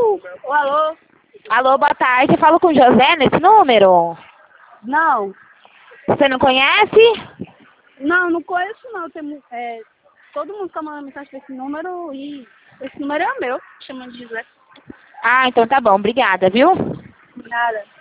Alô? Alô, boa tarde. Eu falo com o José nesse número? Não. Você não conhece? Não conheço não. Todo mundo tá mandando mensagem pra esse número e esse número é o meu. Chama de José. Ah, então tá bom. Obrigada, viu? Nada.